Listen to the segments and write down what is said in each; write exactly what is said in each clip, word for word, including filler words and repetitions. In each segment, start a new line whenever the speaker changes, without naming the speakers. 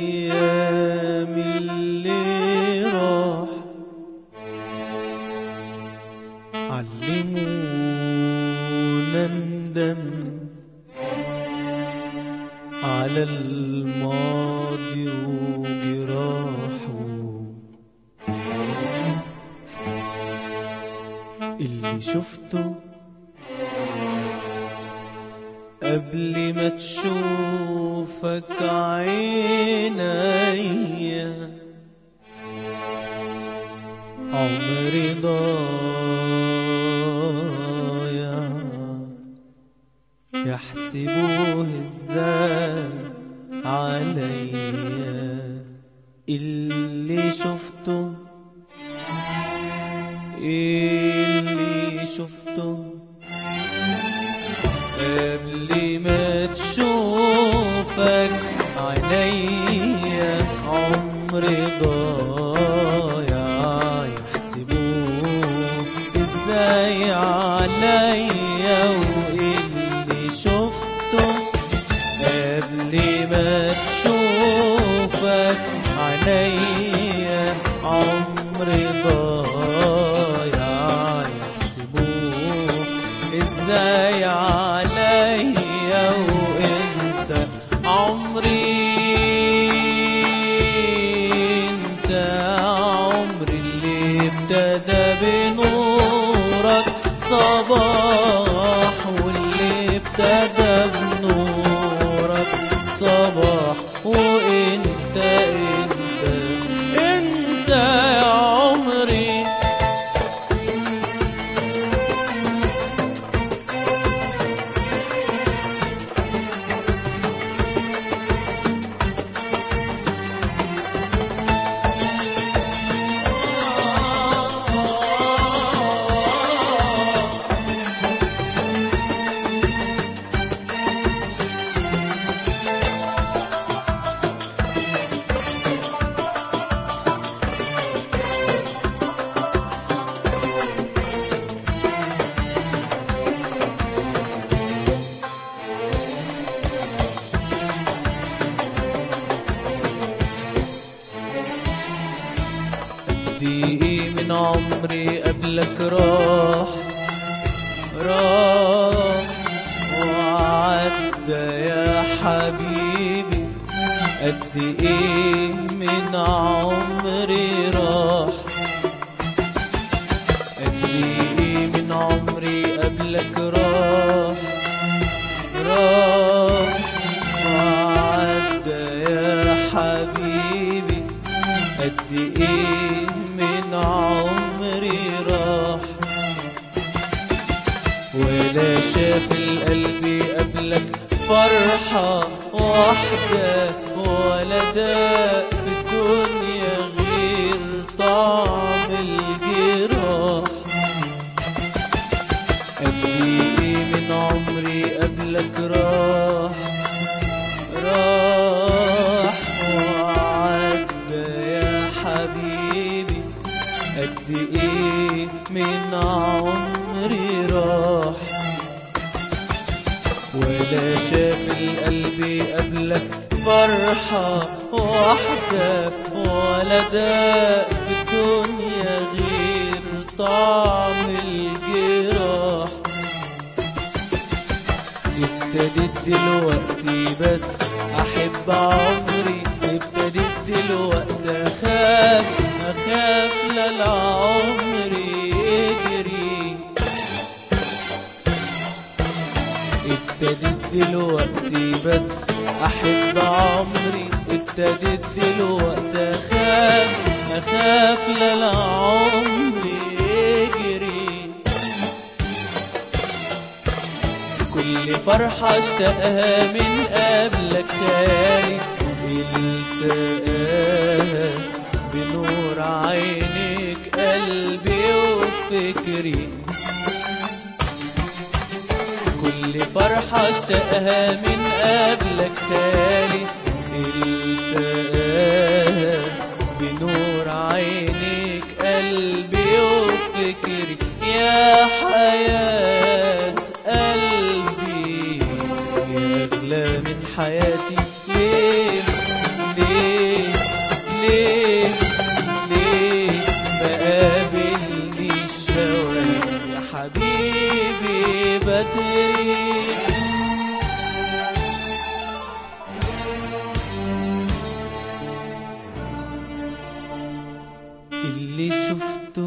الأيام اللي راح علمونا ندم على الماضي وجراحه اللي شفته قبل ما تشوفك عينيا عمري ضايع يحسبوه ازاي عليا اللي شفته اللي شفته قبل ما تشوفك عينيا عمري ضايع يحسبوه ازاي عليا واللي شفته قبل ما تشوفك عينيا عمري ضايع يحسبوه ازاي عليا وانت عمري انت عمري اللي ابتدى بنورك صباح واللي ابتدى بنورك صباح وانت انت انت يا عمري ايه من عمري قبلك راح راح وعدى يا حبيبي قد ايه من عمري راح قد ايه من عمري قبلك راح راح وعدى يا حبيبي قد ايه من عمري راح ولا شاف القلب قبلك فرحة واحدة ولا داق في الدنيا غير طعم الجراح قد ايه من عمري قبلك راح راح وعدى يا حبيبي قد ايه من عمري راح ولا شاف القلب قبلك فرحة واحدة ولا داق في الدنيا غير طعم الجراح ابتديت دلوقتي بس احب عمري ابتديت دلوقتي اخاف اخاف لا العمر يجري ابتديت دلوقتي بس احب عمري ابتديت دلوقتي اخاف اخاف لا العمر يجري كل فرحة اشتقها من قبلك خالي التقاها بنور عينيك قلبي وفكري كل فرحة اشتقها من قبلك خالي التقاها بنور عينيك قلبي وفكري يا حياة قلبي يا أغلى من حياتي ليه ليه اللي شفته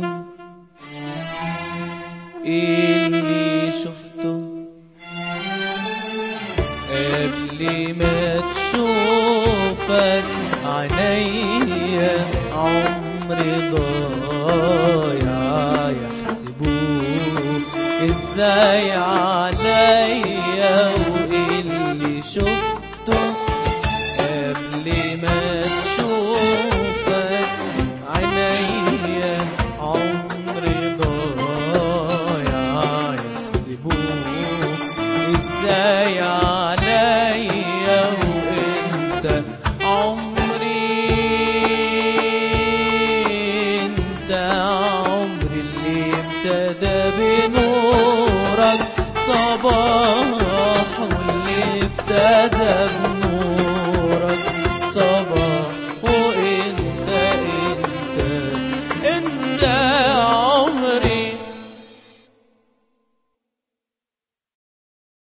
اللي شفته قبل ما تشوفك عينيا عمري ضايع يحسبوه ازاي عليا، واللي شفته